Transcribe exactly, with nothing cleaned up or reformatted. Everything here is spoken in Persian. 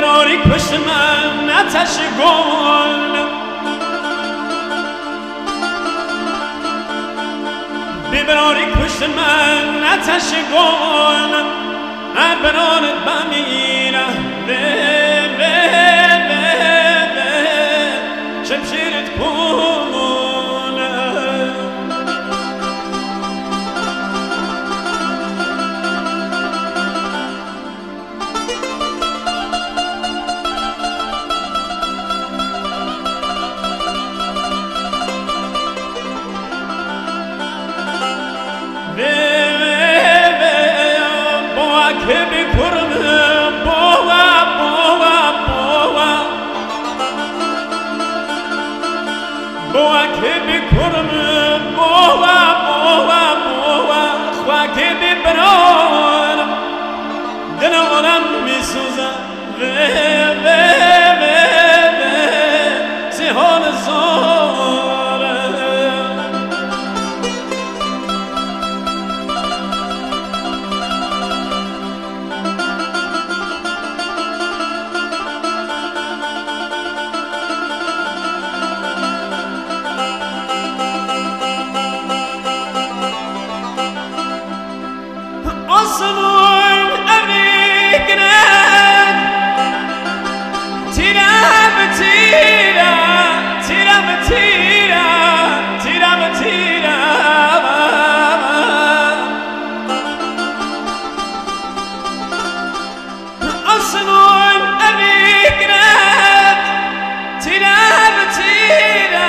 ببراری پشت من آتش گل ببراری پشت من آتش گل هر برانت بمیرم به به به شمشیرت کنم که بکرم بوا بوا بوا بوا که بکرم بوا بوا بوا خوا که ببران دل آدم میسوزم